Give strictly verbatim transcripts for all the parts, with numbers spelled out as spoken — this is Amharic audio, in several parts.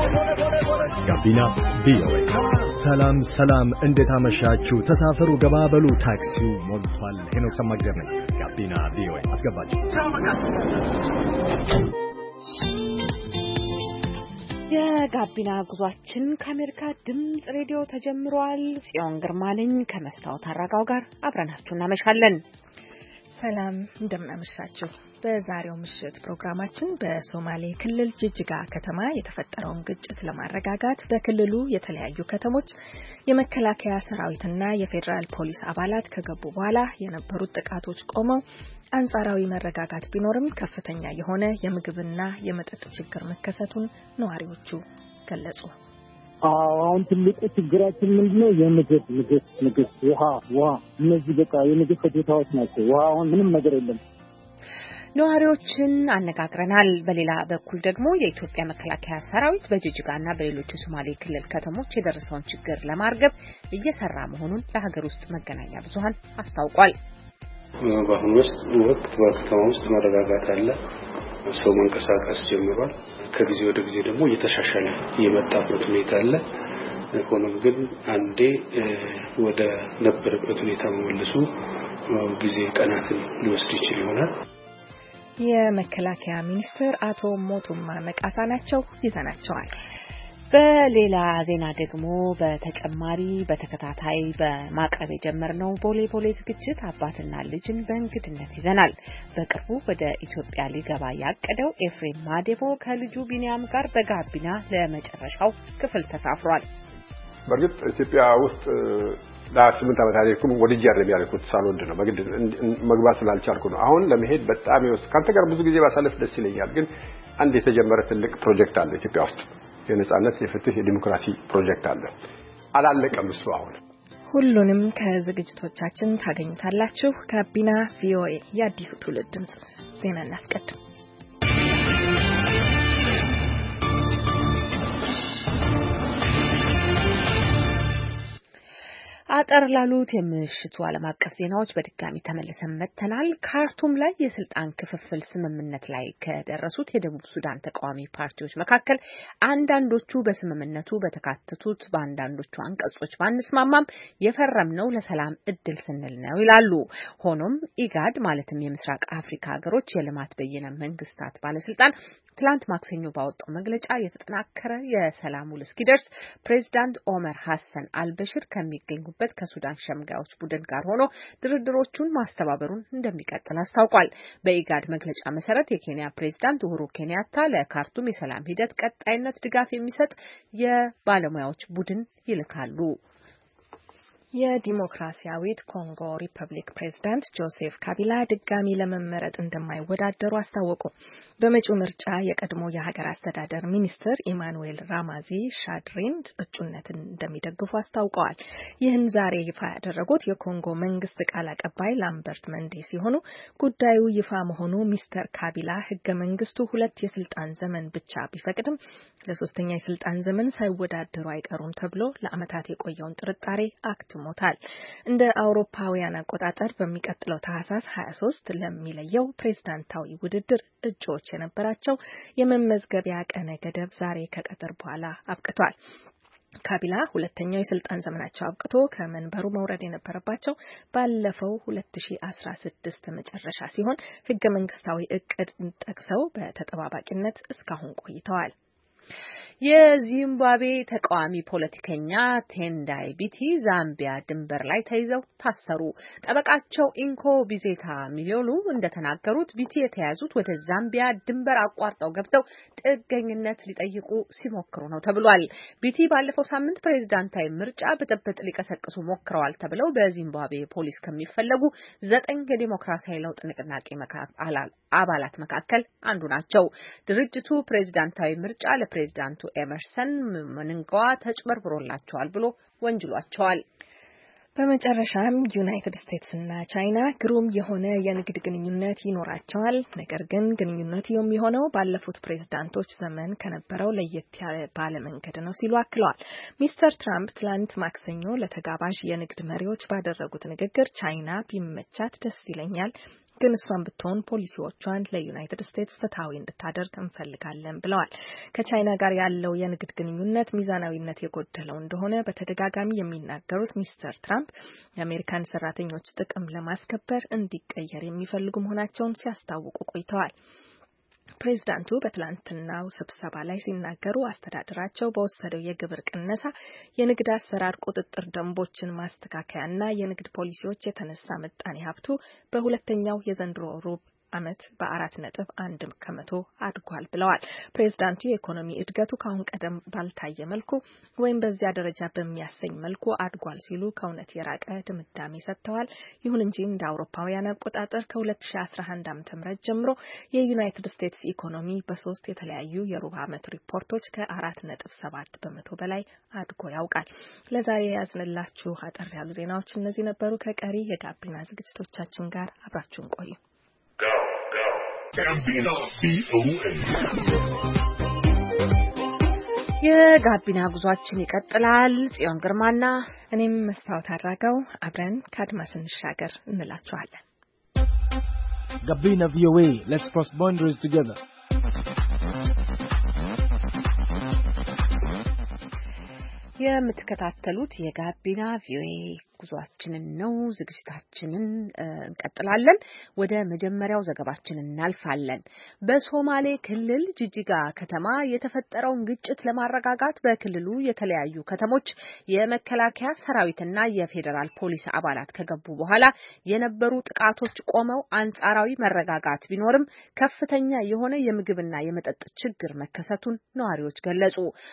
ጋቢና ቪኦኤ ሰላም ሰላም እንዴት አመሻችሁ ተሳፈሩ ገባበሉ ታክሲው ሞልቷል ሄኖክ ሰማግደር ነኝ ጋቢና ቪኦኤ አስገባችሁ የጋቢና ጉዟችን ከአሜሪካ ድምጽ ሬዲዮ ተጀምሯል ጽዮን ግርማ ነኝ ከመስታወት አራጋው ጋር አብረናችሁ እናመሻለን ሰላም እንደምናመሻችሁ በዛሬው ምሽት ፕሮግራማችን በሶማሌ ክልል ጅጅጋ ከተማ የተፈጠረውን ግጭት ለማረጋጋት በክልሉ የተለያዩ ከተሞች የመከላከያ ሰራዊትና የፌደራል ፖሊስ አባላት ከገቡ በኋላ የነበሩት ጥቃቶች ቆመው አንጻራዊ መረጋጋት ቢኖርም ከፍተኛ የሆነ የምግብና የመጠጥ ችግር መከሰቱን ነዋሪዎቹ ገለጹ። አሁን ትልቁ ችግራችን ምንድነው? የምግብ ምግብ ምግብ ውሃ ውሃ እነዚህ በቃ የምግብ ፍጆታዎች ናቸው። ውሃ አሁን ምንም ነገር የለም። ነዋሪዎችን አነጋግረናል። በሌላ በኩል ደግሞ የኢትዮጵያ መከላከያ ሰራዊት በጅጅጋና በሌሎች የሶማሌ ክልል ከተሞች የደረሰውን ችግር ለማርገብ እየሰራ መሆኑን ለሀገር ውስጥ መገናኛ ብዙሃን አስታውቋል። በአሁኑ ወቅት በከተማ ውስጥ መረጋጋት አለ። ሰው መንቀሳቀስ ጀምሯል። ከጊዜ ወደ ጊዜ ደግሞ እየተሻሻለ የመጣበት ሁኔታ አለ። ሆኖም ግን አንዴ ወደ ነበረበት ሁኔታ መመለሱ ጊዜ ቀናትን ሊወስድ ይችላል ይሆናል። የመከላከያ ሚኒስትር አቶ ሞቱማ መቃሳ ናቸው። ይዘናቸዋል። በሌላ ዜና ደግሞ በተጨማሪ በተከታታይ በማቅረብ የጀመርነው ቦሌ ቦሌ ዝግጅት አባትና ልጅን በእንግድነት ይዘናል። በቅርቡ ወደ ኢትዮጵያ ሊገባ ያቀደው ኤፍሬም ማዴቦ ከልጁ ቢኒያም ጋር በጋቢና ለመጨረሻው ክፍል ተሳፍሯል። በርግጥ ኢትዮጵያ ውስጥ ለስምንት ዓመታት ያለኩም ወድጄ አይደለም ያልኩት ሳልወድ ነው በግድ መግባት ስላልቻልኩ ነው። አሁን ለመሄድ በጣም ይወስ ካንተ ጋር ብዙ ጊዜ ባሳለፍ ደስ ይለኛል። ግን አንድ የተጀመረ ትልቅ ፕሮጀክት አለ ኢትዮጵያ ውስጥ የነጻነት የፍትህ የዲሞክራሲ ፕሮጀክት አለ። አላለቀም እሱ አሁን። ሁሉንም ከዝግጅቶቻችን ታገኙታላችሁ። ጋቢና ቪኦኤ የአዲሱ ትውልድ ድምጽ። ዜና እናስቀድም። አጠር ላሉት የምሽቱ ዓለም አቀፍ ዜናዎች በድጋሚ ተመልሰን መጥተናል። ካርቱም ላይ የስልጣን ክፍፍል ስምምነት ላይ ከደረሱት የደቡብ ሱዳን ተቃዋሚ ፓርቲዎች መካከል አንዳንዶቹ በስምምነቱ በተካተቱት በአንዳንዶቹ አንቀጾች ባንስማማም የፈረምነው ለሰላም እድል ስንል ነው ይላሉ። ሆኖም ኢጋድ ማለትም የምስራቅ አፍሪካ ሀገሮች የልማት በየነ መንግስታት ባለስልጣን ትላንት ማክሰኞ ባወጣው መግለጫ የተጠናከረ የሰላም ውል እስኪደርስ ፕሬዝዳንት ኦመር ሐሰን አልበሽር ከሚገኙበት ከሱዳን ሸምጋዮች ቡድን ጋር ሆኖ ድርድሮቹን ማስተባበሩን እንደሚቀጥል አስታውቋል። በኢጋድ መግለጫ መሰረት የኬንያ ፕሬዝዳንት ኡሁሩ ኬንያታ ለካርቱም የሰላም ሂደት ቀጣይነት ድጋፍ የሚሰጥ የባለሙያዎች ቡድን ይልካሉ። የዲሞክራሲያዊት ኮንጎ ሪፐብሊክ ፕሬዝዳንት ጆሴፍ ካቢላ ድጋሚ ለመመረጥ እንደማይወዳደሩ አስታወቁ። በመጪው ምርጫ የቀድሞ የሀገር አስተዳደር ሚኒስትር ኢማኑኤል ራማዚ ሻድሪንድ እጩነትን እንደሚደግፉ አስታውቀዋል። ይህን ዛሬ ይፋ ያደረጉት የኮንጎ መንግስት ቃል አቀባይ ላምበርት መንዴ ሲሆኑ ጉዳዩ ይፋ መሆኑ ሚስተር ካቢላ ህገ መንግስቱ ሁለት የስልጣን ዘመን ብቻ ቢፈቅድም ለሶስተኛ የስልጣን ዘመን ሳይወዳደሩ አይቀሩም ተብሎ ለአመታት የቆየውን ጥርጣሬ አክትሞታል። እንደ አውሮፓውያን አቆጣጠር በሚቀጥለው ታህሳስ ሀያ ሶስት ለሚለየው ፕሬዝዳንታዊ ውድድር እጩዎች የነበራቸው የመመዝገቢያ ቀነ ገደብ ዛሬ ከቀጠር በኋላ አብቅቷል። ካቢላ ሁለተኛው የስልጣን ዘመናቸው አብቅቶ ከመንበሩ መውረድ የነበረባቸው ባለፈው ሁለት ሺህ አስራ ስድስት መጨረሻ ሲሆን ህገ መንግስታዊ እቅድ ጠቅሰው በተጠባባቂነት እስካሁን ቆይተዋል። የዚምባብዌ ተቃዋሚ ፖለቲከኛ ቴንዳይ ቢቲ ዛምቢያ ድንበር ላይ ተይዘው ታሰሩ። ጠበቃቸው ኢንኮ ቢዜታ ሚሊዮሉ እንደተናገሩት ቢቲ የተያዙት ወደ ዛምቢያ ድንበር አቋርጠው ገብተው ጥገኝነት ሊጠይቁ ሲሞክሩ ነው ተብሏል። ቢቲ ባለፈው ሳምንት ፕሬዝዳንታዊ ምርጫ ብጥብጥ ሊቀሰቅሱ ሞክረዋል ተብለው በዚምባብዌ ፖሊስ ከሚፈለጉ ዘጠኝ የዲሞክራሲያዊ ለውጥ ንቅናቄ አባላት መካከል አንዱ ናቸው። ድርጅቱ ፕሬዝዳንታዊ ምርጫ ለፕሬዝዳንቱ ኤመርሰን ምንንጋዋ ተጭበርብሮላቸዋል ብሎ ወንጅሏቸዋል። በመጨረሻም ዩናይትድ ስቴትስ እና ቻይና ግሩም የሆነ የንግድ ግንኙነት ይኖራቸዋል። ነገር ግን ግንኙነቱ የሚሆነው ባለፉት ፕሬዝዳንቶች ዘመን ከነበረው ለየት ባለ መንገድ ነው ሲሉ አክለዋል። ሚስተር ትራምፕ ትላንት ማክሰኞ ለተጋባዥ የንግድ መሪዎች ባደረጉት ንግግር ቻይና ቢመቻት ደስ ይለኛል ግን እሷን ብትሆን ፖሊሲዎቿን ለዩናይትድ ስቴትስ ፍትሐዊ እንድታደርግ እንፈልጋለን ብለዋል። ከቻይና ጋር ያለው የንግድ ግንኙነት ሚዛናዊነት የጎደለው እንደሆነ በተደጋጋሚ የሚናገሩት ሚስተር ትራምፕ የአሜሪካን ሰራተኞች ጥቅም ለማስከበር እንዲቀየር የሚፈልጉ መሆናቸውን ሲያስታውቁ ቆይተዋል። ፕሬዝዳንቱ በትላንትናው ስብሰባ ላይ ሲናገሩ አስተዳደራቸው በወሰደው የግብር ቅነሳ፣ የንግድ አሰራር ቁጥጥር ደንቦችን ማስተካከያና የንግድ ፖሊሲዎች የተነሳ ምጣኔ ሀብቱ በሁለተኛው የዘንድሮ ሩብ ዓመት በአራት ነጥብ አንድ ከመቶ አድጓል ብለዋል። ፕሬዝዳንቱ የኢኮኖሚ እድገቱ ካሁን ቀደም ባልታየ መልኩ ወይም በዚያ ደረጃ በሚያሰኝ መልኩ አድጓል ሲሉ ከእውነት የራቀ ድምዳሜ ሰጥተዋል። ይሁን እንጂ እንደ አውሮፓውያን አቆጣጠር ከ2011 ዓ.ም ጀምሮ የዩናይትድ ስቴትስ ኢኮኖሚ በሶስት የተለያዩ የሩብ ዓመት ሪፖርቶች ከአራት ነጥብ ሰባት በመቶ በላይ አድጎ ያውቃል። ለዛሬ ያዝንላችሁ አጠር ያሉ ዜናዎች እነዚህ ነበሩ። ከቀሪ የጋቢና ዝግጅቶቻችን ጋር አብራችሁን ቆዩ። የጋቢና ጉዟችን ይቀጥላል። ጽዮን ግርማና እኔም መስታወት አድራጋው አብረን ከአድማስ እንሻገር እንላችኋለን። ጋቢና ቪኦኤ Let's cross boundaries together. የምትከታተሉት የጋቢና ቪኦኤ ጉዟችንን ነው። ዝግጅታችንን እንቀጥላለን። ወደ መጀመሪያው ዘገባችን እናልፋለን። በሶማሌ ክልል ጅጅጋ ከተማ የተፈጠረውን ግጭት ለማረጋጋት በክልሉ የተለያዩ ከተሞች የመከላከያ ሰራዊትና የፌዴራል ፖሊስ አባላት ከገቡ በኋላ የነበሩ ጥቃቶች ቆመው አንጻራዊ መረጋጋት ቢኖርም ከፍተኛ የሆነ የምግብና የመጠጥ ችግር መከሰቱን ነዋሪዎች ገለጹ።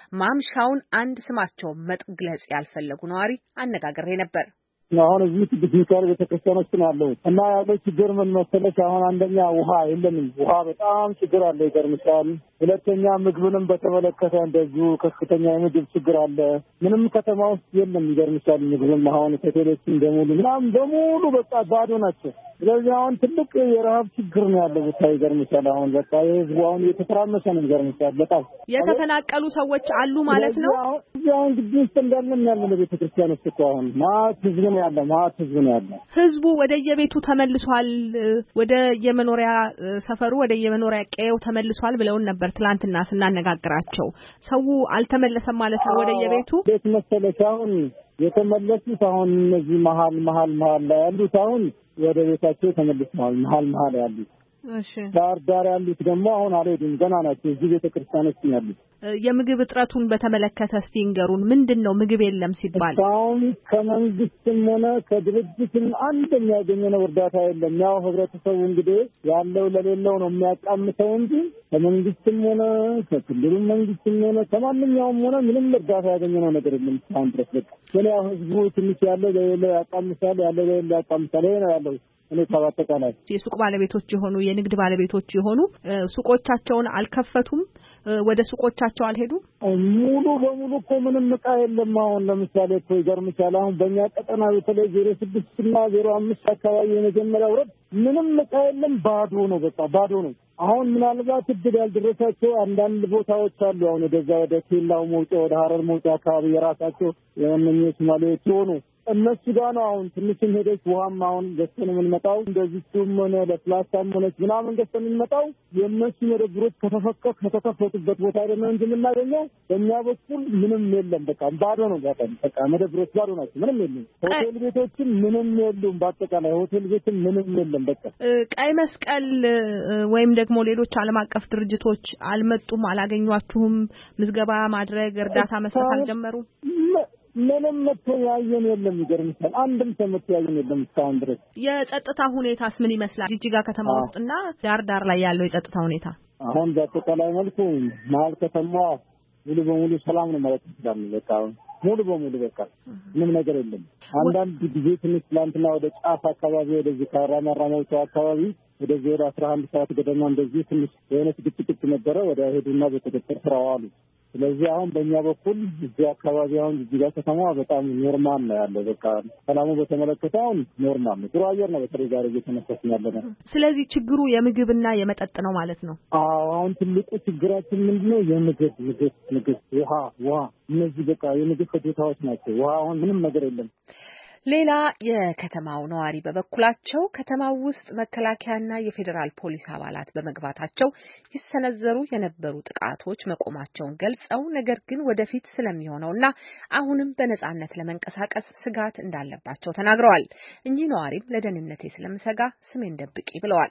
ማምሻውን አንድ ስማቸው መግለጽ ያልፈለጉ ነዋሪ አነጋግሬ ነበር። አሁን እዚህ ቅዱስ ሚካኤል ቤተክርስቲያን ውስጥ ነው ያለው እና ያለው ችግር ምን መሰለሽ? አሁን አንደኛ ውሃ የለንም። ውሃ በጣም ችግር አለ፣ ይገርምሻል። ሁለተኛ ምግብንም በተመለከተ እንደዚሁ ከፍተኛ የምግብ ችግር አለ። ምንም ከተማ ውስጥ የለም፣ ይገርምሻል። ምግብም አሁን ሆቴሎች እንደሙሉ ምናምን በሙሉ በቃ ባዶ ናቸው። ስለዚህ አሁን ትልቅ የረሃብ ችግር ነው ያለው ቦታ፣ ይገርምሻል። አሁን በቃ የህዝቡ አሁን እየተተራመሰ ነው፣ ይገርምሻል። በጣም የተፈናቀሉ ሰዎች አሉ ማለት ነው። አሁን ግቢ ውስጥ እንዳለን ያለ ቤተክርስቲያን ውስጥ አሁን ማት ህዝብ ነው ያለ፣ ማት ህዝብ ነው ያለ። ህዝቡ ወደ የቤቱ ተመልሷል፣ ወደ የመኖሪያ ሰፈሩ ወደ የመኖሪያ ቀየው ተመልሷል ብለውን ነበር ትላንትና ስናነጋግራቸው። ሰው አልተመለሰም ማለት ነው ወደ የቤቱ። ቤት መሰለሽ አሁን የተመለሱት አሁን እነዚህ መሀል መሀል መሀል ላይ ያሉት አሁን ወደ ቤታቸው ተመልሰዋል። መሀል መሀል ያሉት እሺ፣ ዳር ዳር ያሉት ደግሞ አሁን አልሄዱም፣ ገና ናቸው። እዚህ ቤተክርስቲያን ውስጥ ያሉት። የምግብ እጥረቱን በተመለከተ እስቲ ንገሩን። ምንድነው ምግብ የለም ሲባል? አሁን ከመንግስትም ሆነ ከድርጅትም አንድም ያገኘነው እርዳታ የለም። ያው ህብረተሰቡ እንግዲህ ያለው ለሌለው ነው የሚያቃምተው እንጂ ከመንግስትም ሆነ ከክልሉም መንግስትም ሆነ ከማንኛውም ሆነ ምንም እርዳታ ያገኘነው ነገር የለም እስካሁን ድረስ። በቃ ግን ያው ህዝቡ ትንሽ ያለው ለሌለው ያቃምሳል፣ ያለው ለሌለው ያቃምሳል። ይሄ ነው ያለው። እኔ ተባተቀናል። የሱቅ ባለቤቶች የሆኑ የንግድ ባለቤቶች የሆኑ ሱቆቻቸውን አልከፈቱም፣ ወደ ሱቆቻቸው አልሄዱም። ሙሉ በሙሉ እኮ ምንም ዕቃ የለም። አሁን ለምሳሌ እኮ ይገርምሻል። አሁን በእኛ ቀጠና በተለይ ዜሮ ስድስት እና ዜሮ አምስት አካባቢ የመጀመሪያው ረድ ምንም ዕቃ የለም፣ ባዶ ነው፣ በቃ ባዶ ነው። አሁን ምናልባት እድል ያልደረሳቸው አንዳንድ ቦታዎች አሉ። አሁን ወደዛ ወደ ኬላው መውጫ ወደ ሀረር መውጫ አካባቢ የራሳቸው የእነኚህ ሶማሌዎች ሆኑ እነሱ ጋር ነው አሁን ትንሽም ሄደች ውሃም አሁን ገዝተን የምንመጣው እንደዚህ ሱም ሆነ ለፕላስታም ሆነች ምናምን ገዝተን የምንመጣው የእነሱ መደብሮች ከተፈከፍ ከተከፈቱበት ቦታ አይደለም እንጂ የምናገኘው በእኛ በኩል ምንም የለም። በቃ ባዶ ነው። በቃ መደብሮች ባዶ ናቸው፣ ምንም የለም። ሆቴል ቤቶችም ምንም የሉም። በአጠቃላይ ሆቴል ቤትም ምንም የለም። በቃ ቀይ መስቀል ወይም ደግሞ ሌሎች ዓለም አቀፍ ድርጅቶች አልመጡም? አላገኟችሁም? ምዝገባ ማድረግ እርዳታ መስጠት አልጀመሩም? ምንም መተያየን የለም። ይገርምሻል። አንድም ሰው መተያየን የለም እስካሁን ድረስ። የጸጥታ ሁኔታስ ምን ይመስላል ጅጅጋ ከተማ ውስጥና ዳር ዳር ላይ ያለው የጸጥታ ሁኔታ? አሁን በአጠቃላይ መልኩ መሀል ከተማ ሙሉ በሙሉ ሰላም ነው ማለት ይችላል። በቃ ሙሉ በሙሉ በቃ ምንም ነገር የለም። አንዳንድ ጊዜ ትንሽ ትላንትና ወደ ጫፍ አካባቢ ወደዚህ ካራማራ መውጫው አካባቢ ወደዚህ ወደ አስራ አንድ ሰዓት ገደማ እንደዚህ ትንሽ የሆነች ግጭት ነበረ። ወደ ሄዱና በቁጥጥር ስር አዋሉ። ስለዚህ አሁን በእኛ በኩል እዚህ አካባቢ አሁን እዚህ ጋር ከተማ በጣም ኖርማል ነው ያለው። በቃ ሰላሙ በተመለከተ አሁን ኖርማል ነው። ጥሩ አየር ነው በተለይ ዛሬ እየተነፈስን ያለነው። ስለዚህ ችግሩ የምግብና የመጠጥ ነው ማለት ነው? አዎ አሁን ትልቁ ችግራችን ምንድነው? የምግብ ምግብ ምግብ ውሃ ውሃ እነዚህ በቃ የምግብ ፍጆታዎች ናቸው። ውሃ አሁን ምንም ነገር የለም። ሌላ የከተማው ነዋሪ በበኩላቸው ከተማው ውስጥ መከላከያና የፌዴራል ፖሊስ አባላት በመግባታቸው ይሰነዘሩ የነበሩ ጥቃቶች መቆማቸውን ገልጸው ነገር ግን ወደፊት ስለሚሆነውና አሁንም በነጻነት ለመንቀሳቀስ ስጋት እንዳለባቸው ተናግረዋል። እኚህ ነዋሪም ለደህንነቴ ስለምሰጋ ስሜን ደብቂ ብለዋል።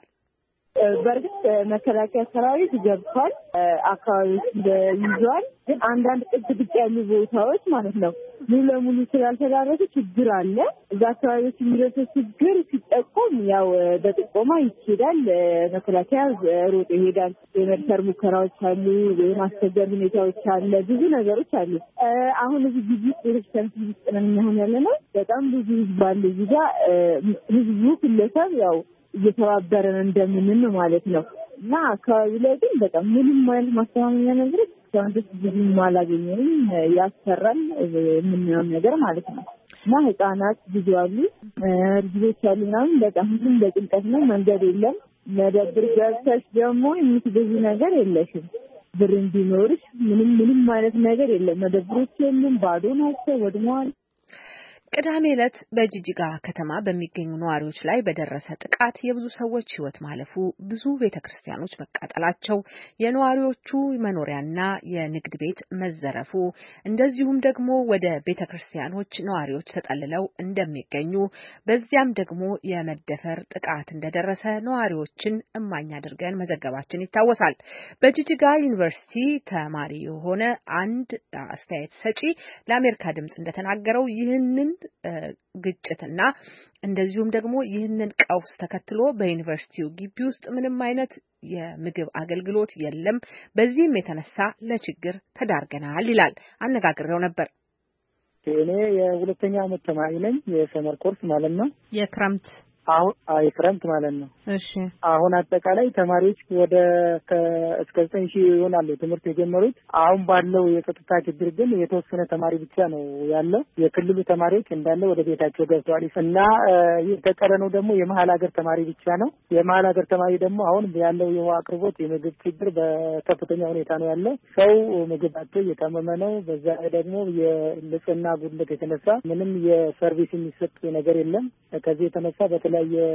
በርግጥ መከላከያ ሰራዊት ገብቷል፣ አካባቢዎች ይዟል። ግን አንዳንድ ጥግ ጥግ ያሉ ቦታዎች ማለት ነው ሙሉ ለሙሉ ስላልተዳረሱ ችግር አለ። እዛ አካባቢዎች የሚደርሰው ችግር ሲጠቆም ያው በጥቆማ ይሄዳል። መከላከያ ሮጦ ይሄዳል። የመድፈር ሙከራዎች አሉ፣ የማስቸገር ሁኔታዎች አለ፣ ብዙ ነገሮች አሉ። አሁን እዚህ ግቢ ቤተክርስቲያን ውስጥ ነን ያለነው። በጣም ብዙ ህዝብ አለ እዚህ ጋር። ህዝቡ ግለሰብ ያው እየተባበረን እንደምንም ማለት ነው። እና አካባቢ ላይ ግን በጣም ምንም አይነት ማስተማመኛ ነገር ሳንደስ ብዙም አላገኘንም። ያስፈራል ምንም ነገር ማለት ነው። እና ህፃናት ብዙ አሉ፣ ልጆች አሉ ምናምን በጣም ሁሉም በጭንቀት ነው። መንገድ የለም። መደብር ገብተሽ ደግሞ የምትገዢ ነገር የለሽም። ብር እንዲኖርሽ ምንም ምንም አይነት ነገር የለም። መደብሮች የሉም፣ ባዶ ናቸው፣ ወድመዋል። ቅዳሜ ዕለት በጂጂጋ ከተማ በሚገኙ ነዋሪዎች ላይ በደረሰ ጥቃት የብዙ ሰዎች ሕይወት ማለፉ፣ ብዙ ቤተክርስቲያኖች መቃጠላቸው፣ የነዋሪዎቹ መኖሪያና የንግድ ቤት መዘረፉ፣ እንደዚሁም ደግሞ ወደ ቤተክርስቲያኖች ነዋሪዎች ተጠልለው እንደሚገኙ በዚያም ደግሞ የመደፈር ጥቃት እንደደረሰ ነዋሪዎችን እማኝ አድርገን መዘገባችን ይታወሳል። በጂጂጋ ዩኒቨርሲቲ ተማሪ የሆነ አንድ አስተያየት ሰጪ ለአሜሪካ ድምጽ እንደተናገረው ይህንን ግጭትና እንደዚሁም ደግሞ ይህንን ቀውስ ተከትሎ በዩኒቨርሲቲው ግቢ ውስጥ ምንም አይነት የምግብ አገልግሎት የለም። በዚህም የተነሳ ለችግር ተዳርገናል ይላል። አነጋግሬው ነበር። እኔ የሁለተኛ ዓመት ተማሪ ነኝ። የሰመር ኮርስ ማለት ነው። የክረምት አሁን አይ ክረምት ማለት ነው። እሺ አሁን አጠቃላይ ተማሪዎች ወደ እስከ ዘጠኝ ሺህ ይሆናሉ ትምህርት የጀመሩት። አሁን ባለው የጸጥታ ችግር ግን የተወሰነ ተማሪ ብቻ ነው ያለው። የክልሉ ተማሪዎች እንዳለ ወደ ቤታቸው ገብተዋል እና የተቀረነው ደግሞ የመሀል ሀገር ተማሪ ብቻ ነው። የመሀል ሀገር ተማሪ ደግሞ አሁን ያለው የውሃ አቅርቦት፣ የምግብ ችግር በከፍተኛ ሁኔታ ነው ያለው። ሰው ምግብ አጥቶ እየታመመ ነው። በዛ ላይ ደግሞ የንጽህና ጉድለት የተነሳ ምንም የሰርቪስ የሚሰጥ ነገር የለም። ከዚህ የተነሳ በተለያየ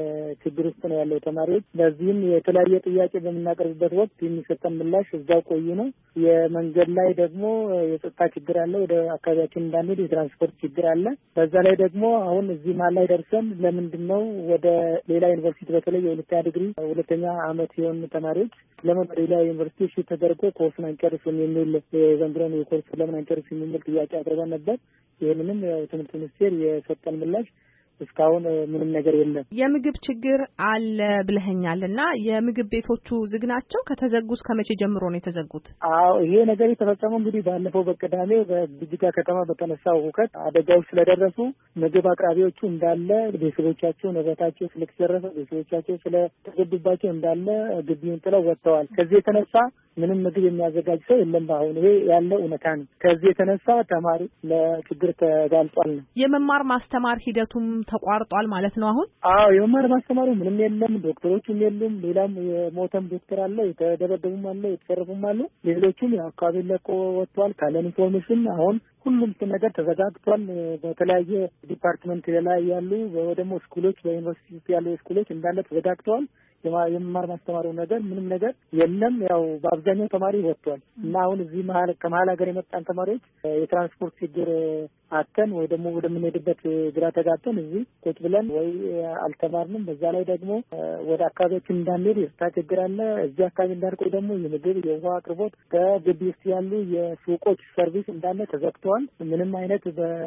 ችግር ውስጥ ነው ያለው ተማሪዎች። ለዚህም የተለያየ ጥያቄ በምናቀርብበት ወቅት የሚሰጠን ምላሽ እዛው ቆዩ ነው። የመንገድ ላይ ደግሞ የጸጥታ ችግር አለ። ወደ አካባቢያችን እንዳንሄድ የትራንስፖርት ችግር አለ። በዛ ላይ ደግሞ አሁን እዚህ መሀል ላይ ደርሰን ለምንድን ነው ወደ ሌላ ዩኒቨርሲቲ በተለይ የሁለተኛ ዲግሪ ሁለተኛ ዓመት የሆኑ ተማሪዎች ለምን ወደ ሌላ ዩኒቨርሲቲ እሺ ተደርጎ ኮርሱን አንጨርስም የሚል የዘንድሮን የኮርስ ለምን አንጨርስም የሚል ጥያቄ አቅርበን ነበር። ይህንንም ትምህርት ሚኒስቴር የሰጠን ምላሽ እስካሁን ምንም ነገር የለም። የምግብ ችግር አለ ብለኸኛልና የምግብ ቤቶቹ ዝግ ናቸው? ከተዘጉስ ከመቼ ጀምሮ ነው የተዘጉት? አዎ ይሄ ነገር የተፈጸመው እንግዲህ ባለፈው በቅዳሜ በጂጂጋ ከተማ በተነሳው ሁከት አደጋዎች ስለደረሱ ምግብ አቅራቢዎቹ እንዳለ ቤተሰቦቻቸው ንብረታቸው ስለተዘረፈ ቤተሰቦቻቸው ስለተገዱባቸው እንዳለ ግቢውን ጥለው ወጥተዋል። ከዚህ የተነሳ ምንም ምግብ የሚያዘጋጅ ሰው የለም። በአሁኑ ይሄ ያለው እውነታ ነው። ከዚህ የተነሳ ተማሪ ለችግር ተጋልጧል ነው። የመማር ማስተማር ሂደቱም ተቋርጧል ማለት ነው አሁን? አዎ የመማር ማስተማሩ ምንም የለም። ዶክተሮቹም የሉም። ሌላም የሞተም ዶክተር አለ፣ የተደበደቡም አለ፣ የተሰረፉም አለ። ሌሎቹም አካባቢ ለቆ ወጥቷል ካለን ኢንፎርሜሽን። አሁን ሁሉም ነገር ተዘጋግቷል። በተለያየ ዲፓርትመንት ላይ ያሉ ደግሞ ስኩሎች በዩኒቨርሲቲ ያሉ ስኩሎች እንዳለ ተዘጋግተዋል። የመማር ማስተማሩ ነገር ምንም ነገር የለም። ያው በአብዛኛው ተማሪ ወጥቷል እና አሁን እዚህ መሀል ከመሀል ሀገር የመጣን ተማሪዎች የትራንስፖርት ችግር አተን ወይ ደግሞ ወደምንሄድበት ግራ ተጋብተን እዚህ ቁጭ ብለን ወይ አልተማርንም። በዛ ላይ ደግሞ ወደ አካባቢያችን እንዳንሄድ የጸጥታ ችግር አለ። እዚህ አካባቢ እንዳንቆይ ደግሞ የምግብ የውሃ አቅርቦት ከግቢ ውስጥ ያሉ የሱቆች ሰርቪስ እንዳለ ተዘግተዋል። ምንም አይነት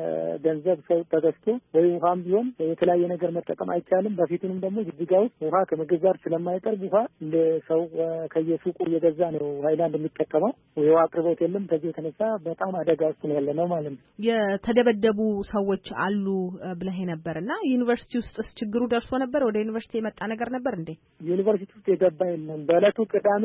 በገንዘብ ሰው ተገዝቶ ወይ ውሃም ቢሆን የተለያየ ነገር መጠቀም አይቻልም። በፊቱንም ደግሞ ጂጂጋ ውስጥ ውሃ ከምግብ ጋር ስለማይቀርብ ውሃ ለሰው ከየሱቁ እየገዛ ነው ሃይላንድ የሚጠቀመው። የውሃ አቅርቦት የለም። ከዚህ የተነሳ በጣም አደጋ ውስጥ ነው ያለነው ማለት ነው። የተደበደቡ ሰዎች አሉ ብለህ ነበርና ዩኒቨርሲቲ ውስጥስ ችግሩ ደርሶ ነበር? ወደ ዩኒቨርሲቲ የመጣ ነገር ነበር እንዴ? ዩኒቨርሲቲ ውስጥ የገባ የለም። በእለቱ ቅዳሜ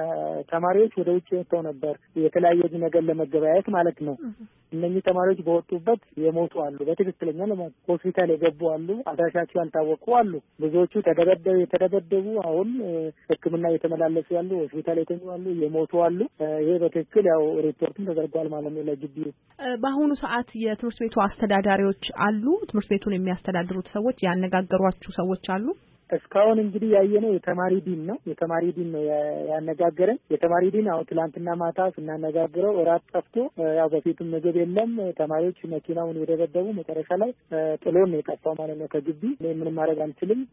ተማሪዎች ወደ ውጭ ወጥተው ነበር የተለያየ ነገር ለመገበያየት ማለት ነው። እነኚህ ተማሪዎች በወጡበት የሞቱ አሉ። በትክክለኛ ለማለት ሆስፒታል የገቡ አሉ። አድራሻቸው ያልታወቁ አሉ። ብዙዎቹ ተደበደቡ የተደበደቡ አሁን ሕክምና እየተመላለሱ ያሉ፣ ሆስፒታል የተኙ አሉ፣ የሞቱ አሉ። ይሄ በትክክል ያው ሪፖርትም ተደርጓል ማለት ነው ለግቢው። በአሁኑ ሰዓት የ የትምህርት ቤቱ አስተዳዳሪዎች አሉ? ትምህርት ቤቱን የሚያስተዳድሩት ሰዎች ያነጋገሯችሁ ሰዎች አሉ? እስካሁን እንግዲህ ያየነው የተማሪ ዲን ነው የተማሪ ዲን ነው ያነጋገረን። የተማሪ ዲን አሁን ትላንትና ማታ ስናነጋግረው እራት ጠፍቶ ያው በፊቱም ምግብ የለም ተማሪዎች መኪናውን የደበደቡ መጨረሻ ላይ ጥሎን ነው የጠፋው ማለት ነው ከግቢ ምንም ማድረግ አንችልም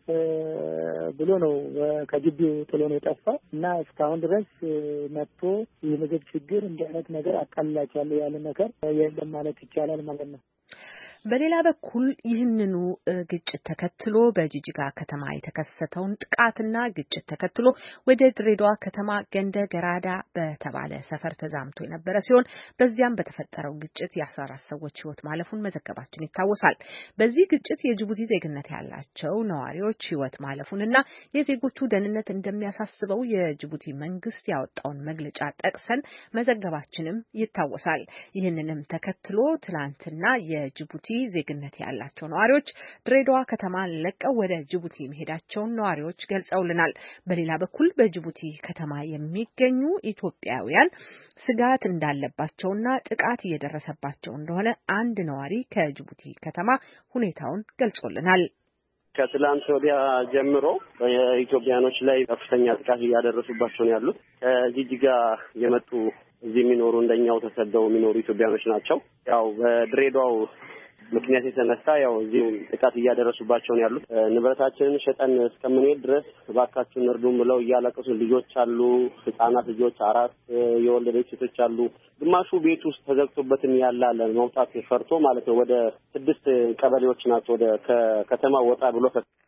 ብሎ ነው ከግቢው ጥሎን የጠፋው እና እስካሁን ድረስ መጥቶ የምግብ ችግር እንደ አይነት ነገር አቃልላቸዋለሁ ያለ ነገር የለም ማለት ይቻላል ማለት ነው። በሌላ በኩል ይህንኑ ግጭት ተከትሎ በጂጂጋ ከተማ የተከሰተውን ጥቃትና ግጭት ተከትሎ ወደ ድሬዳዋ ከተማ ገንደ ገራዳ በተባለ ሰፈር ተዛምቶ የነበረ ሲሆን በዚያም በተፈጠረው ግጭት የአስራ አራት ሰዎች ሕይወት ማለፉን መዘገባችን ይታወሳል። በዚህ ግጭት የጅቡቲ ዜግነት ያላቸው ነዋሪዎች ሕይወት ማለፉንና የዜጎቹ ደህንነት እንደሚያሳስበው የጅቡቲ መንግስት ያወጣውን መግለጫ ጠቅሰን መዘገባችንም ይታወሳል። ይህንንም ተከትሎ ትላንትና የጅቡቲ ዜግነት ያላቸው ነዋሪዎች ድሬዳዋ ከተማ ለቀው ወደ ጅቡቲ መሄዳቸውን ነዋሪዎች ገልጸውልናል። በሌላ በኩል በጅቡቲ ከተማ የሚገኙ ኢትዮጵያውያን ስጋት እንዳለባቸውና ጥቃት እየደረሰባቸው እንደሆነ አንድ ነዋሪ ከጅቡቲ ከተማ ሁኔታውን ገልጾልናል። ከትላንት ወዲያ ጀምሮ የኢትዮጵያኖች ላይ ከፍተኛ ጥቃት እያደረሱባቸው ነው ያሉት። ከጂጂጋ የመጡ እዚህ የሚኖሩ እንደኛው ተሰደው የሚኖሩ ኢትዮጵያኖች ናቸው። ያው በድሬዳዋው ምክንያት የተነሳ ያው እዚህ ጥቃት እያደረሱባቸው ነው ያሉት። ንብረታችንን ሸጠን እስከምንሄድ ድረስ እባካችሁን እርዱን ብለው እያለቀሱ ልጆች አሉ፣ ህጻናት ልጆች አራት የወለደች ሴቶች አሉ። ግማሹ ቤት ውስጥ ተዘግቶበትም ያላለ መውጣት ፈርቶ ማለት ነው። ወደ ስድስት ቀበሌዎች ናቸው ወደ ከተማ ወጣ ብሎ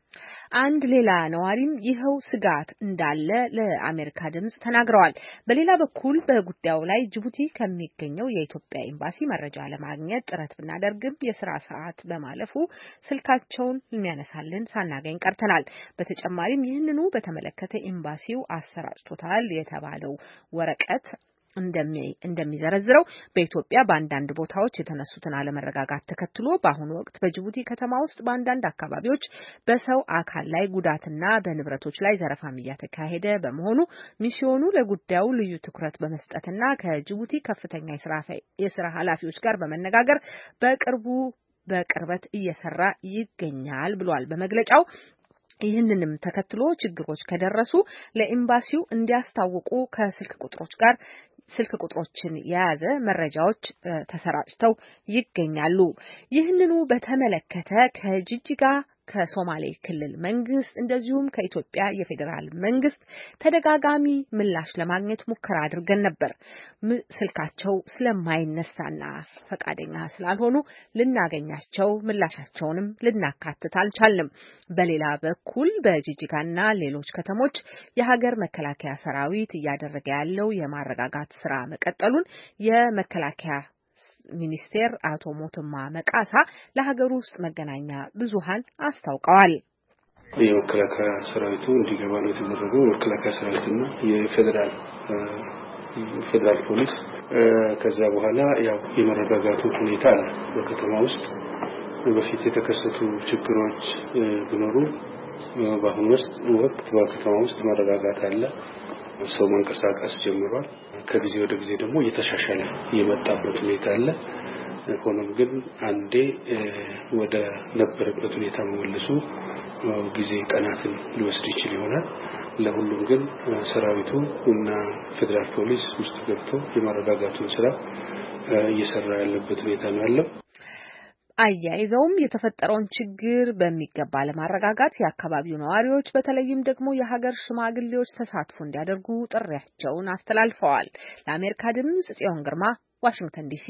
አንድ ሌላ ነዋሪም ይኸው ስጋት እንዳለ ለአሜሪካ ድምጽ ተናግረዋል። በሌላ በኩል በጉዳዩ ላይ ጅቡቲ ከሚገኘው የኢትዮጵያ ኤምባሲ መረጃ ለማግኘት ጥረት ብናደርግም የስራ ሰዓት በማለፉ ስልካቸውን የሚያነሳልን ሳናገኝ ቀርተናል። በተጨማሪም ይህንኑ በተመለከተ ኤምባሲው አሰራጭቶታል የተባለው ወረቀት እንደሚዘረዝረው በኢትዮጵያ በአንዳንድ ቦታዎች የተነሱትን አለመረጋጋት ተከትሎ በአሁኑ ወቅት በጅቡቲ ከተማ ውስጥ በአንዳንድ አካባቢዎች በሰው አካል ላይ ጉዳትና በንብረቶች ላይ ዘረፋም እያተካሄደ በመሆኑ ሚስዮኑ ለጉዳዩ ልዩ ትኩረት በመስጠትና ከጅቡቲ ከፍተኛ የስራ ኃላፊዎች ጋር በመነጋገር በቅርቡ በቅርበት እየሰራ ይገኛል ብሏል በመግለጫው። ይህንንም ተከትሎ ችግሮች ከደረሱ ለኤምባሲው እንዲያስታውቁ ከስልክ ቁጥሮች ጋር ስልክ ቁጥሮችን የያዘ መረጃዎች ተሰራጭተው ይገኛሉ። ይህንኑ በተመለከተ ከጂጂጋ ከሶማሌ ክልል መንግስት እንደዚሁም ከኢትዮጵያ የፌዴራል መንግስት ተደጋጋሚ ምላሽ ለማግኘት ሙከራ አድርገን ነበር። ስልካቸው ስለማይነሳና ፈቃደኛ ስላልሆኑ ልናገኛቸው ምላሻቸውንም ልናካትት አልቻልንም። በሌላ በኩል በጂጂጋና ሌሎች ከተሞች የሀገር መከላከያ ሰራዊት እያደረገ ያለው የማረጋጋት ስራ መቀጠሉን የመከላከያ ሚኒስቴር አቶ ሞቱማ መቃሳ ለሀገር ውስጥ መገናኛ ብዙሃን አስታውቀዋል። የመከላከያ ሰራዊቱ እንዲገባ ነው የተደረገው። የመከላከያ ሰራዊትና የፌደራል ፌደራል ፖሊስ ከዛ በኋላ ያው የመረጋጋቱ ሁኔታ አለ። በከተማ ውስጥ በፊት የተከሰቱ ችግሮች ቢኖሩ በአሁኑ ወቅት በከተማ ውስጥ መረጋጋት አለ። ሰው መንቀሳቀስ ጀምሯል። ከጊዜ ወደ ጊዜ ደግሞ እየተሻሻለ የመጣበት ሁኔታ አለ። ሆኖም ግን አንዴ ወደ ነበረበት ሁኔታ መመለሱ ጊዜ ቀናትን ሊወስድ ይችል ይሆናል። ለሁሉም ግን ሰራዊቱ እና ፌደራል ፖሊስ ውስጥ ገብቶ የማረጋጋቱን ስራ እየሰራ ያለበት ሁኔታ ነው ያለው። አያይዘውም የተፈጠረውን ችግር በሚገባ ለማረጋጋት የአካባቢው ነዋሪዎች በተለይም ደግሞ የሀገር ሽማግሌዎች ተሳትፎ እንዲያደርጉ ጥሪያቸውን አስተላልፈዋል። ለአሜሪካ ድምጽ ጽዮን ግርማ ዋሽንግተን ዲሲ።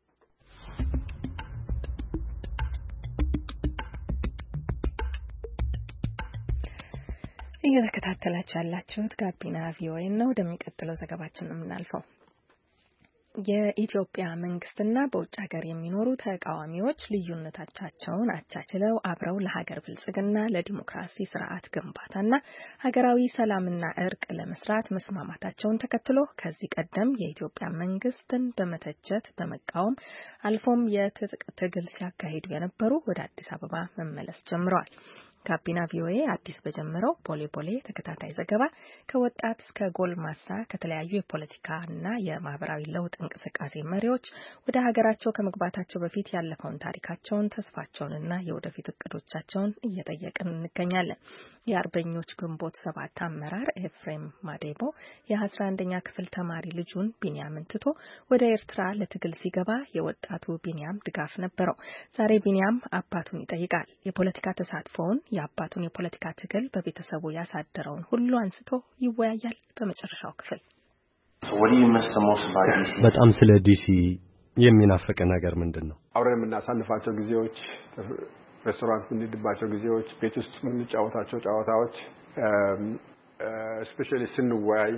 እየተከታተላችሁ ያላችሁት ጋቢና ቪኦኤ ነው። ወደሚቀጥለው ዘገባችን የምናልፈው የኢትዮጵያ መንግስትና በውጭ ሀገር የሚኖሩ ተቃዋሚዎች ልዩነቶቻቸውን አቻችለው አብረው ለሀገር ብልጽግና፣ ለዲሞክራሲ ስርዓት ግንባታና ሀገራዊ ሰላምና እርቅ ለመስራት መስማማታቸውን ተከትሎ ከዚህ ቀደም የኢትዮጵያ መንግስትን በመተቸት በመቃወም አልፎም የትጥቅ ትግል ሲያካሂዱ የነበሩ ወደ አዲስ አበባ መመለስ ጀምረዋል። ጋቢና ቪኦኤ አዲስ በጀመረው ቦሌ ቦሌ ተከታታይ ዘገባ ከወጣት እስከ ጎልማሳ ከተለያዩ የፖለቲካና የማህበራዊ ለውጥ እንቅስቃሴ መሪዎች ወደ ሀገራቸው ከመግባታቸው በፊት ያለፈውን ታሪካቸውን፣ ተስፋቸውንና የወደፊት እቅዶቻቸውን እየጠየቅን እንገኛለን። የአርበኞች ግንቦት ሰባት አመራር ኤፍሬም ማዴቦ የአስራ አንደኛ ክፍል ተማሪ ልጁን ቢንያምን ትቶ ወደ ኤርትራ ለትግል ሲገባ የወጣቱ ቢንያም ድጋፍ ነበረው። ዛሬ ቢንያም አባቱን ይጠይቃል። የፖለቲካ ተሳትፎውን የአባቱን የፖለቲካ ትግል በቤተሰቡ ያሳደረውን ሁሉ አንስቶ ይወያያል። በመጨረሻው ክፍል በጣም ስለ ዲሲ የሚናፍቅ ነገር ምንድነው? አብረን የምናሳልፋቸው ጊዜዎች፣ ሬስቶራንት የምንሄድባቸው ጊዜዎች፣ ቤት ውስጥ የምንጫወታቸው ጨዋታዎች፣ ስፔሻሊ ስንወያይ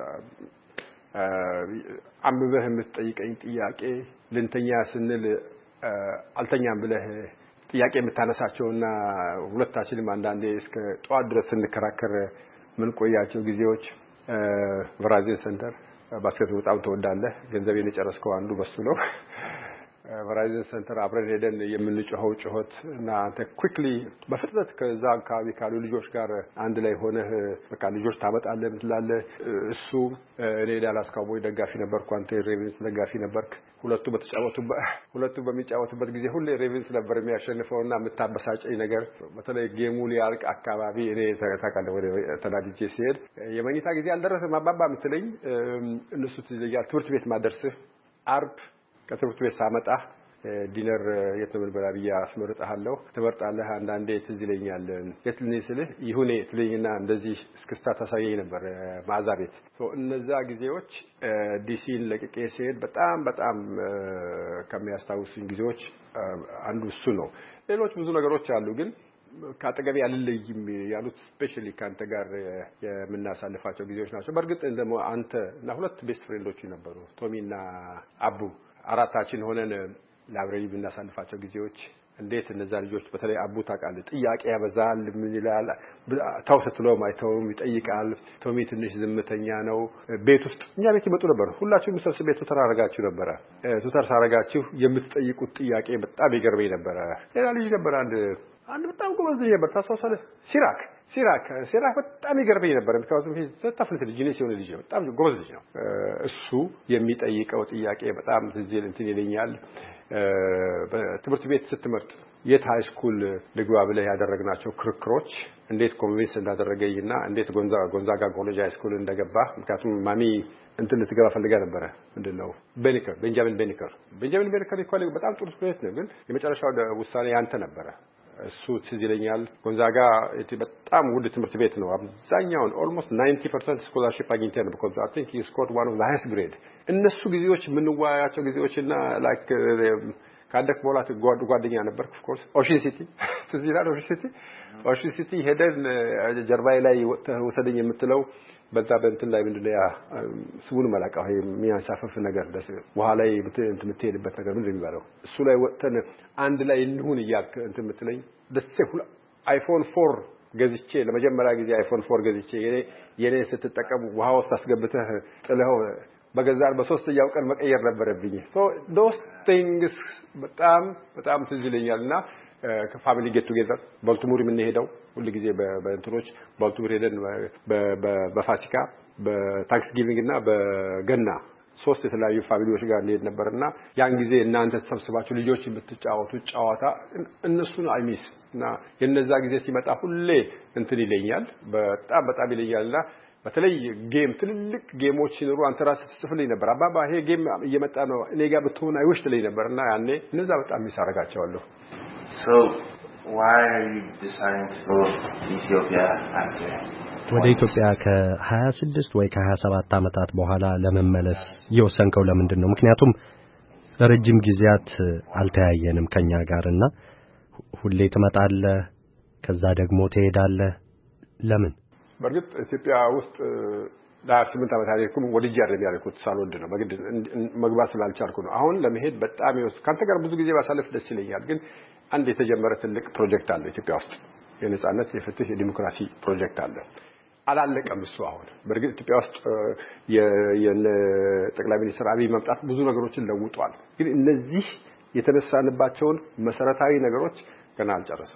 አንብበህ የምትጠይቀኝ ጥያቄ፣ ልንተኛ ስንል አልተኛም ብለህ ጥያቄ የምታነሳቸውና ሁለታችንም አንዳንዴ እስከ ጧት ድረስ ስንከራከር ምን ቆያቸው ጊዜዎች። ቨራይዘን ሴንተር ባስኬት በጣም ተወዳለህ። ገንዘቤን የጨረስከው አንዱ በሱ ነው። ቨራይዘን ሴንተር አብረን ሄደን የምንጮኸው ጩኸት እና አንተ ኩዊክሊ በፍጥነት ከዛ አካባቢ ካሉ ልጆች ጋር አንድ ላይ ሆነህ በቃ ልጆች ታመጣለህ ምትላለህ። እሱ እኔ ዳላስ ካውቦይ ደጋፊ ነበርኩ፣ አንተ ሬቨንስ ደጋፊ ነበርክ። ሁለቱ በተጫወቱበት ሁለቱ በሚጫወቱበት ጊዜ ሁሌ ሬቨንስ ነበር የሚያሸንፈውና የምታበሳጨኝ ነገር በተለይ ጌሙ ሊያልቅ አካባቢ እኔ ተካከለ ወደ ተናድጄ ሲሄድ የመኝታ ጊዜ አልደረሰም አባባ ምትለኝ እነሱ ትምህርት ቤት ማደርስህ አርብ ከትምህርት ቤት ሳመጣ ዲነር የትምል በላቢያ አስመርጣለሁ ተመርጣለህ አንዳንዴ ትዝ ይለኛል የትልኔ ስልህ ይሁኔ ትለኝና እንደዚህ እስክስታ ታሳየኝ ነበር ማዛ ቤት ሶ እነዛ ጊዜዎች ዲሲን ለቅቄ ሲሄድ በጣም በጣም ከሚያስታውሱኝ ጊዜዎች አንዱ እሱ ነው። ሌሎች ብዙ ነገሮች አሉ ግን ካጠገቤ ያልለይም ያሉት ስፔሻሊ ካንተ ጋር የምናሳልፋቸው ጊዜዎች ናቸው። በርግጥ እንደሞ አንተ እና ሁለት ቤስት ፍሬንዶች ነበሩ ቶሚና አቡ አራታችን ሆነን ላይብረሪ ብናሳልፋቸው ጊዜዎች እንዴት እነዛ ልጆች በተለይ አቡ ታውቃለህ ጥያቄ ያበዛል ምን ይላል ታው ስትለው ማይተውም ይጠይቃል። ቶሚ ትንሽ ዝምተኛ ነው። ቤት ውስጥ እኛ ቤት ይመጡ ነበር። ሁላችሁም ሰብስቤ ቤት ተራረጋችሁ ነበር። ቱተር ሳረጋችሁ የምትጠይቁት ጥያቄ በጣም ይገርመኝ ነበር። ሌላ ልጅ ነበር አንድ አንድ በጣም ጎበዝ ልጅ ነበር ታስታውሳለህ? ሲራክ ሲራክ ሲራክ በጣም ይገርመኝ ነበር። ምክንያቱም ተጣፍልት ልጅ ነው ሲሆን ልጅ በጣም ጎበዝ ልጅ ነው። እሱ የሚጠይቀው ጥያቄ በጣም ትዝ እንትን ይለኛል። በትምህርት ቤት ስትመርጥ የት ሃይ ስኩል ልግባ ብለህ ያደረግናቸው ክርክሮች እንዴት ኮንቪንስ እንዳደረገኝና እንዴት ጎንዛ ጎንዛጋ ኮሌጅ ሃይ ስኩል እንደገባ ምክንያቱም ማሚ እንትን ልትገባ ፈልጋ ነበር። ምንድነው ቤኒከር ቤንጃሚን ቤኒከር ቤንጃሚን ቤኒከር ኮሌጅ በጣም ጥሩ ኮሌጅ ነው ግን የመጨረሻው ውሳኔ ያንተ ነበር። እሱ ትዝ ይለኛል። ጎንዛጋ በጣም ውድ ትምህርት ቤት ነው። አብዛኛውን almost ninety percent scholarship አግኝተህ ነው because I think he scored one of the highest grade። እነሱ ጊዜዎች ምንዋያቸው ጊዜዎችና like ካደክ በኋላ ጓደኛ ነበርኩ of course ኦሽን ሲቲ ትዝ ይላል። ኦሽን ሲቲ ኦሽን ሲቲ ሄደን ጀርባዬ ላይ ወሰደኝ የምትለው በዛ በእንትን ላይ ምንድነው ያ ስሙን መላቃው የሚያሳፈፍ ነገር ደስ ውሃ ላይ እንትን የምትሄድበት ነገር ምንድነው የሚባለው እሱ ላይ ወጥተን አንድ ላይ እንሁን ይያክ እንትን የምትለኝ ደስ ይሁን። አይፎን ፎር ገዝቼ ለመጀመሪያ ጊዜ አይፎን ፎር ገዝቼ የኔ የኔ ስትጠቀሙ ውሃ ውስጥ አስገብተህ ጥለው በገዛር በሶስተኛው ቀን መቀየር ነበረብኝ። so those things በጣም በጣም ትዝ ይለኛልና ከፋሚሊ ጌት ቱጌዘር ባልቲሞር ምን ሄደው ሁሉ ጊዜ በእንትኖች ባልቲሞር ሄደን በፋሲካ በታክስ ጊቪንግ እና በገና ሶስት የተለያዩ ፋሚሊዎች ጋር እንሄድ ነበርና ያን ጊዜ እናንተ ተሰብስባችሁ ልጆች የምትጫወቱ ጫዋታ እነሱን አይሚስ እና የነዛ ጊዜ ሲመጣ ሁሌ እንትን ይለኛል በጣም በጣም ይለኛልና በተለይ ጌም ትልልቅ ጌሞች ሲኖሩ አንተ ራስህ ትጽፍልኝ ነበር አባባ ይሄ ጌም እየመጣ ነው እኔ ጋር ብትሆን አይውሽ ትለኝ ነበርና ያኔ እነዛ በጣም ሚሳረጋቸዋለሁ። So why are you deciding to go to Ethiopia after ወደ ኢትዮጵያ ከ26 ወይ ከ27 አመታት በኋላ ለመመለስ የወሰንከው ለምንድን ነው? ምክንያቱም ለረጅም ጊዜያት አልተያየንም ከኛ ጋርና ሁሌ ትመጣለህ ከዛ ደግሞ ትሄዳለህ ለምን? በርግጥ ኢትዮጵያ ውስጥ ለስምንት አመት አለኩም ወዲጄ አይደለም ያልኩት ሳልወድ ነው በግድ መግባት ስላልቻልኩ ነው። አሁን ለመሄድ በጣም ይወስ ካንተ ጋር ብዙ ጊዜ ባሳለፍ ደስ ይለኛል ግን አንድ የተጀመረ ትልቅ ፕሮጀክት አለ ኢትዮጵያ ውስጥ የነጻነት የፍትህ የዲሞክራሲ ፕሮጀክት አለ። አላለቀም እሱ አሁን በርግጥ ኢትዮጵያ ውስጥ የጠቅላይ ሚኒስትር አብይ መምጣት ብዙ ነገሮችን ለውጧል ግን እነዚህ የተነሳንባቸውን መሰረታዊ ነገሮች ገና አልጨረሰም።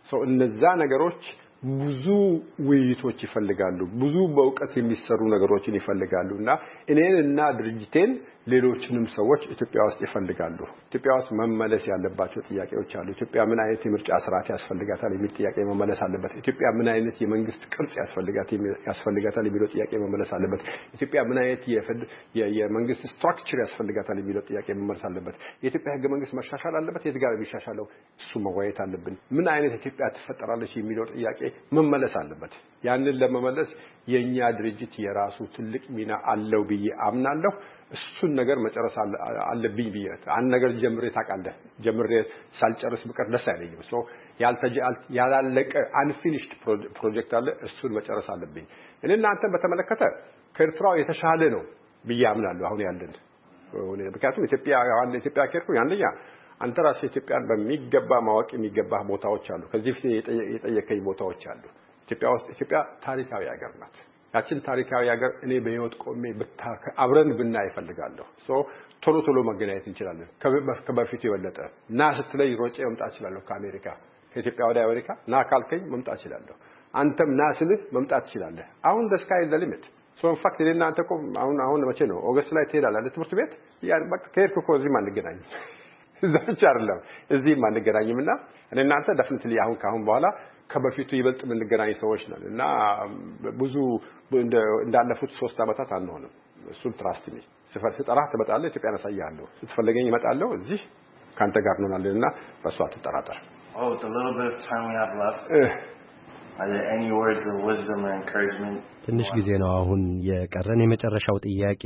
ሶ እነዛ ነገሮች ብዙ ውይይቶች ይፈልጋሉ ብዙ በእውቀት የሚሰሩ ነገሮችን ይፈልጋሉና እኔንና ድርጅቴን ሌሎችንም ሰዎች ኢትዮጵያ ውስጥ ይፈልጋሉ ኢትዮጵያ ውስጥ መመለስ ያለባቸው ጥያቄዎች አሉ ኢትዮጵያ ምን አይነት የምርጫ ስርዓት ያስፈልጋታል የሚል ጥያቄ መመለስ አለበት ኢትዮጵያ ምን አይነት የመንግስት ቅርጽ ያስፈልጋታል ያስፈልጋታል የሚለው ጥያቄ መመለስ አለበት ኢትዮጵያ ምን አይነት የመንግስት ስትራክቸር ያስፈልጋታል የሚለው ጥያቄ መመለስ አለበት የኢትዮጵያ ህገ መንግስት መሻሻል አለበት የት ጋር ቢሻሻለው እሱ መወያየት አለብን ምን አይነት ኢትዮጵያ ትፈጠራለች የሚለው ጥያቄ መመለስ አለበት ያንን ለመመለስ የኛ ድርጅት የራሱ ትልቅ ሚና አለው ብዬ አምናለሁ እሱን ነገር መጨረስ አለብኝ ብዬ አንድ ነገር ጀምሬ ታቃለህ ጀምሬ ሳልጨርስ በቀር ደስ አይለኝም ሶ ያልተጃል ያላለቀ አንፊኒሽድ ፕሮጀክት አለ እሱን መጨረስ አለብኝ እኔና አንተ በተመለከተ ከኤርትራው የተሻለ ነው ብዬ አምናለሁ አሁን ያለን ምክንያቱም ኢትዮጵያ አንድ ኢትዮጵያ ከርኩ ያንደኛ አንተ ራስህ ኢትዮጵያን በሚገባ ማወቅ የሚገባ ቦታዎች አሉ ከዚህ ፊት የጠየቀኝ ቦታዎች አሉ ኢትዮጵያ ውስጥ ኢትዮጵያ ታሪካዊ ሀገር ናት ያችን ታሪካዊ ሀገር እኔ በህይወት ቆሜ ብታከ አብረን ብናይ እፈልጋለሁ ሶ ቶሎ ቶሎ መገናኘት እንችላለን ከበፊቱ የበለጠ ና ስትለይ ሮጬ መምጣት እችላለሁ ከአሜሪካ ከኢትዮጵያ ወደ አሜሪካ ና ካልከኝ መምጣት እችላለሁ አንተም ና ስልህ መምጣት ትችላለህ አሁን the sky is the limit so in fact እኔና አንተ እኮ አሁን አሁን መቼ ነው ኦገስት ላይ ትሄዳለህ ትምህርት ቤት ያን በቃ ከሄድኩ እኮ እዚህ ማንገናኝ እዛች አይደለም እዚህ ማንገናኝምና እኔና አንተ definitely አሁን ካሁን በኋላ ከበፊቱ ይበልጥ ምን ገናኝ ሰዎች ነን እና ብዙ እንዳለፉት ሶስት አመታት አንሆንም እሱን ትራስት ሚ ስፈር ስጠራህ ትመጣለህ ኢትዮጵያን አሳያለሁ ስትፈልገኝ እመጣለሁ እዚህ ካንተ ጋር ነውናልና በሷ ተጠራጠር oh the little bit of time we have left are there any words of wisdom or encouragement ትንሽ ጊዜ ነው አሁን የቀረን የመጨረሻው ጥያቄ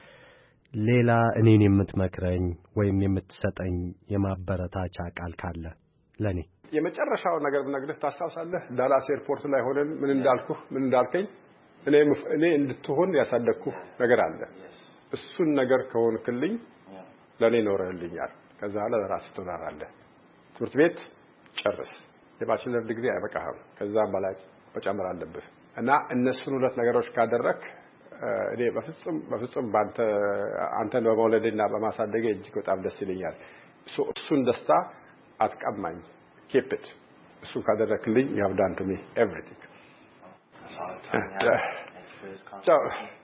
ሌላ እኔን የምትመክረኝ ወይም የምትሰጠኝ የማበረታቻ ቃል ካለ ለኔ የመጨረሻው ነገር ብነግርህ ታስታውሳለህ ዳላስ ኤርፖርት ላይ ሆነን ምን እንዳልኩ ምን እንዳልከኝ እኔ እኔ እንድትሆን ያሳደኩ ነገር አለ እሱን ነገር ከሆንክልኝ ለኔ ኖርልኛል ከዛ አለ ራስ ተወራራለህ ትምህርት ቤት ጨርስ የባችለር ዲግሪ አይበቃህም ከዛ በላይ መጨመር አለብህ እና እነሱን ሁለት ነገሮች ካደረክ እኔ በፍጹም በፍጹም ባንተ አንተን በመውለድና በማሳደግ እጅግ በጣም ደስ ይለኛል እሱን ደስታ አትቀማኝ keep it እሱ ካደረክልኝ you have done to me everything so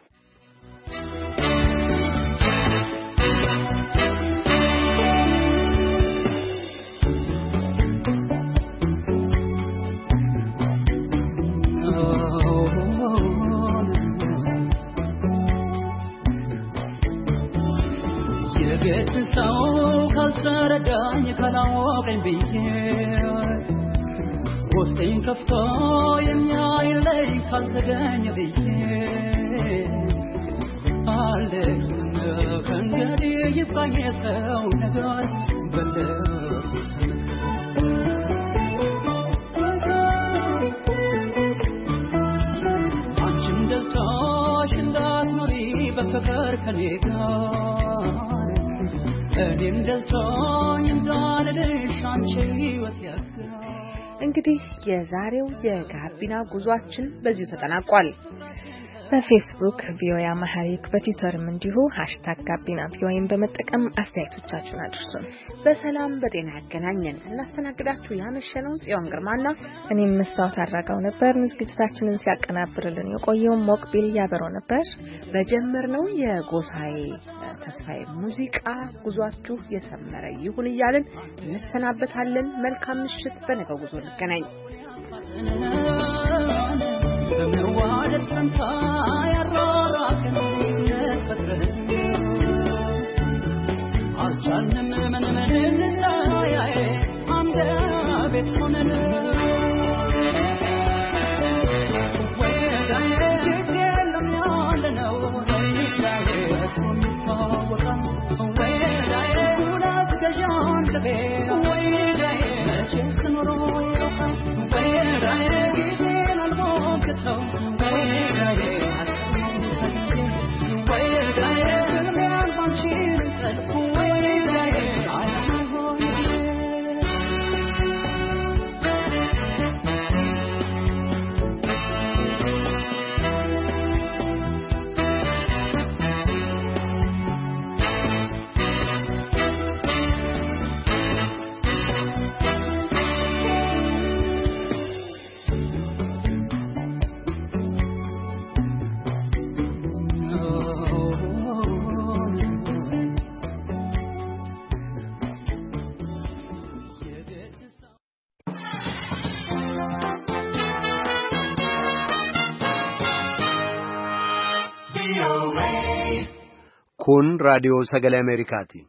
የጌት ሰው ካልተረዳኝ ካላወቀኝ ብዬ ውስጤን ከፍቶ የሚያይለይ ካልተገኘ ብዬ አለ ከእንግዲህ ይብቃኝ የሰው ነገር በለው አንቺም ደልቶሽ እንዳትኖሪ በፍቅር ከኔ ጋር እኔም ደልቶኝ እንዳልልሽ አንቺ ህይወት ያጋ እንግዲህ የዛሬው የጋቢና ጉዟችን በዚሁ ተጠናቋል። በፌስቡክ ቪኦኤ አማሃሪክ በትዊተርም እንዲሁ ሃሽታግ ጋቢና ቪኦኤን በመጠቀም አስተያየቶቻችሁን አድርሱን። በሰላም በጤና ያገናኘን። ስናስተናግዳችሁ ያመሸነው ጽዮን ግርማና እኔም መስታወት አድራጋው ነበር። ዝግጅታችንን ሲያቀናብርልን የቆየው ሞቅቢል ያበረው ነበር። በጀመርነው የጎሳዬ ተስፋዬ ሙዚቃ ጉዟችሁ የሰመረ ይሁን እያልን እንሰናበታለን። መልካም ምሽት። በነገው ጉዞ እንገናኝ። በመዋደድ ፈንታ ያራራቅን ነፈረን አልቻልንም ምን ምን እንታያይ አንድ ቤት ሆነን ወዳይ የለም ያለነው ወዳይ ወሚታወቀን ወዳይ ሁለት ገዣን ልቤ ወዳይ መቼስ ኖሮ ይሮቃል ወዳይ so where I am where I am I'm watching where I am Kun raadiyoo sagalee Ameerikaati.